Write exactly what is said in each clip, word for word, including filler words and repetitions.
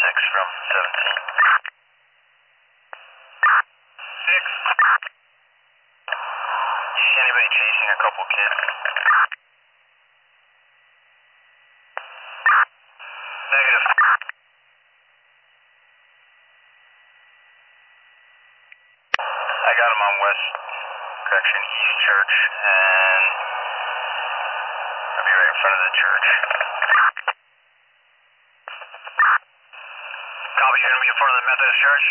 six from seventeen. six. You see anybody chasing a couple kids? Negative. I got him on West, correction, East Church, and I'll be right in front of the church. Copy, you're going to be in front of the Methodist Church?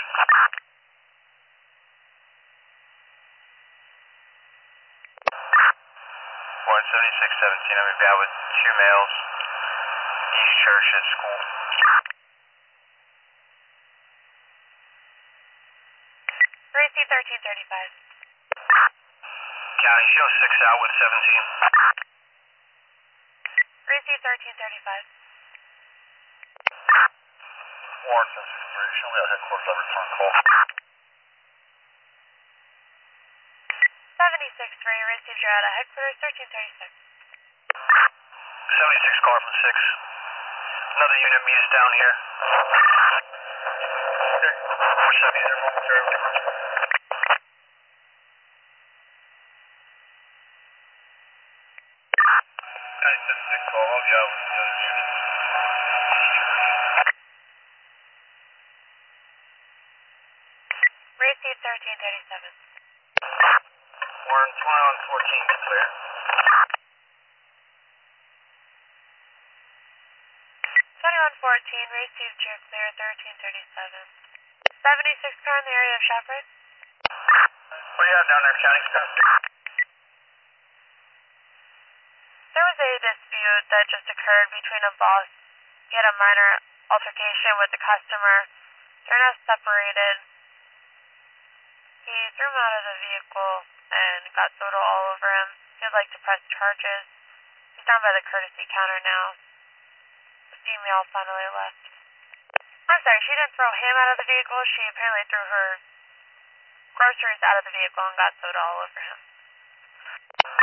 one seventy-six seventeen, I'm going to be out with two males. East Church at school. three C thirteen thirty-five. County, show six out with seventeen. three C thirteen thirty-five. Warren seven six three, show me out headquarters, I return call. seventy-six three, received your out at headquarters, thirteen thirty-six. seventy-six car from six. Another unit, meet us down here. Okay. four seventy there momentarily. nine seven six call, I'll be out with the other units. Received thirteen thirty-seven. Warren, twenty-one fourteen, get clear. twenty-one fourteen, received your clear, thirteen thirty-seven. seventy-six car in the area of ShopRite. What do you have down there, County? There was a dispute that just occurred between a boss. He had a minor altercation with the customer. They're now separated. He threw him out of the vehicle and got soda all over him. He would like to press charges. He's down by the courtesy counter now. The female finally left. I'm sorry, she didn't throw him out of the vehicle. She apparently threw her groceries out of the vehicle and got soda all over him.